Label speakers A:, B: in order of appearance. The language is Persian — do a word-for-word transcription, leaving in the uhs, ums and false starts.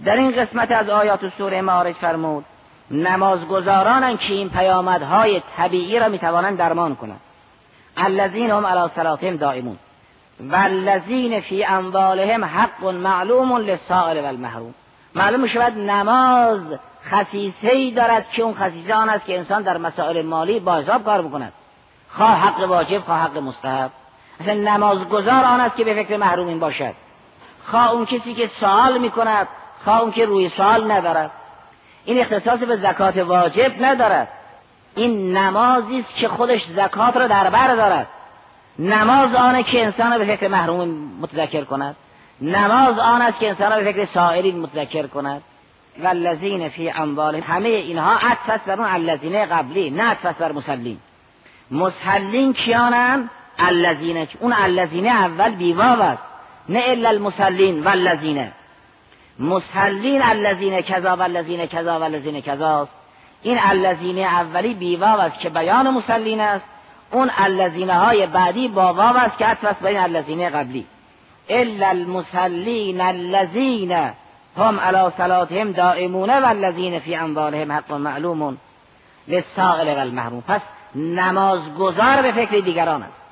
A: در این قسمت از آیات سوره معارج فرمود نمازگزارانن که این پیامدهای طبیعی را میتوانند درمان کنند. الذین هم علی صلاتهم دائمون والذین فی اموالهم حق معلوم للسائل والمحروم. معلوم میشود نماز خصیصه‌ای دارد که اون خصیصه آن است که انسان در مسائل مالی با حساب کار بکند، خواه حق واجب خواه حق مستحب. اصلا نمازگزار آن است که به فکر محرومین باشد، خواه اون کسی که سوال میکند خواه اون که روی سوال ندارد. این اختصاص به زکات واجب ندارد، این نمازی است که خودش زکات را در بر دارد. نماز آنه که انسان را به فکر محروم متذکر کند، نماز آن است که انسان را به فکر سائلین متذکر کند. والذین فی اموالهم، همه اینها عطف است بر اون الذین قبلی، نه عطف است بر مسلین. مسلین کیانند؟ الذین. اون الذین اول بیواو است، نه الا المسلین والذین. مسلین الذین کذا والذین کذا والذین کذا است. این الذین اولی بیواو است که بیان مسلین است، اون الذین های بعدی با واو است که عطف است بر این الذین قبلی. الا المسلین الذین هم علی صلاتهم دائمون والذین فی اموالهم حق معلوم للسائل والمحروم. پس نمازگزار به فکر دیگران است.